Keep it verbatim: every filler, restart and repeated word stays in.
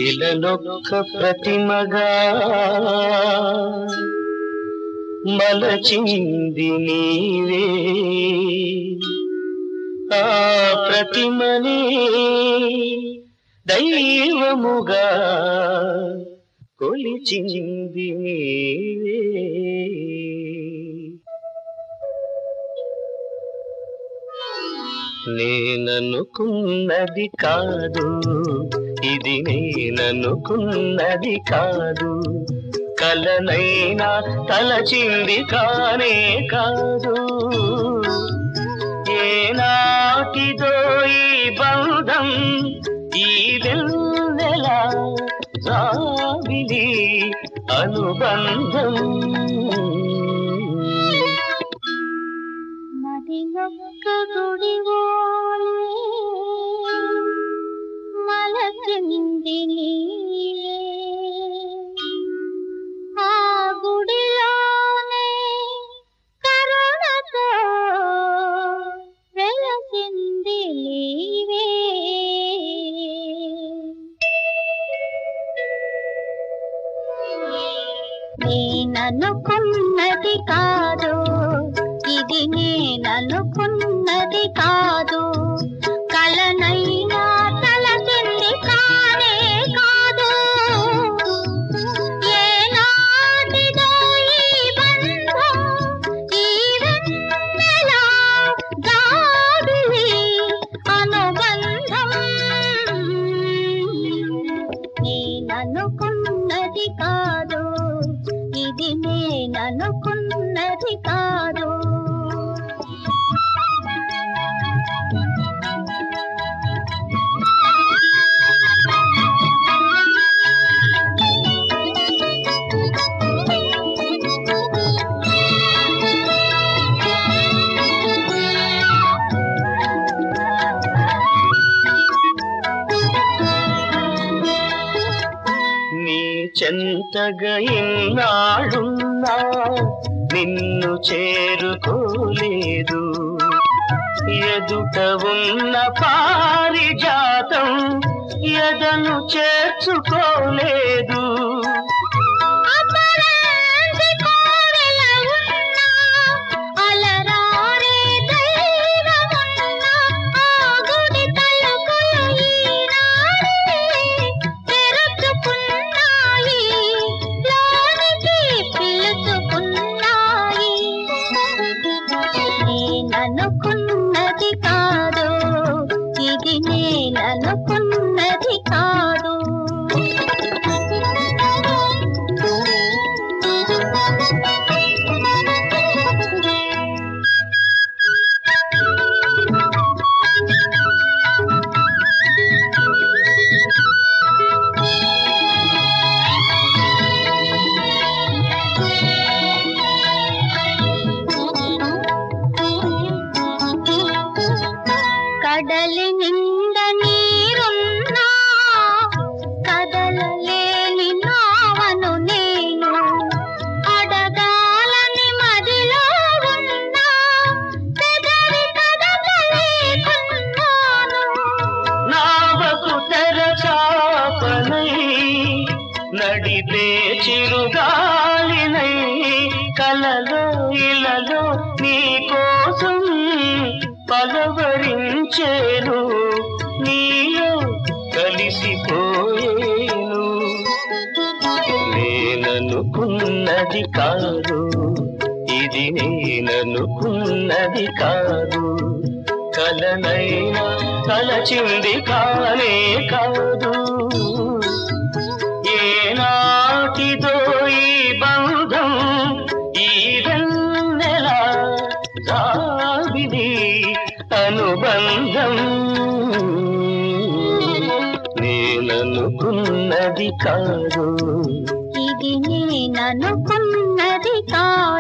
ఇలనొక్క ప్రతిమగా మలచింది నీవే ఆ ప్రతిమనే దైవముగా కొలిచింది నీవే నేననుకున్నది కాదు ఇది నేననుకున్నది కాదు కలనైనా తలచింది కానే కాదు ఏనాటిదో ఈ బంధం ఈ వెన్నెల జాబిలి అనుబంధం మదిలొక్క గుడివోలే మలచింది నీవే ఆ గుడిలోనే కరుణతో వెలసింది నీవే నేననుకున్నది కాదు ఇది నేననుకున్నది కాదు కలనైనా తలచింది కానే కాదు ఏనాటిదో ఈ బంధం ఈ వెన్నెల జాబిలి అనుబంధం నేననుకున్నది కాదు ఇది నేననుకున్నది కాదు చెంతగా ఇన్నాళ్ళున్నా నిన్ను చేరుకోలేదు ఎదుట ఉన్న పారిజాతం ఎదను చేర్చుకోలేదు నేననుకున్నది కాదు ఇది నేననుకున్నది కాదు కడలి నిండ నీరున్నా కదలలేని నావను నేను అడగాలని మదిలో ఉన్నా పెదవి కదలలేకున్నాను నావకు తెరచాపనై నడిపే చిరుగాలినై కలలో ఇలలో నీ కోసం పలవరించేను నీలో కలిసిపోయేను నేననుకున్నది కాదు ఇది నేననుకున్నది కాదు కలనైనా తలచింది కానే కాదు ఏనాటిదో ఈ బంధం ఈ వెన్నెల జాబిలి అనుబంధం నేననుకున్నది కాదు ఇది నేననుకున్నది కాదు.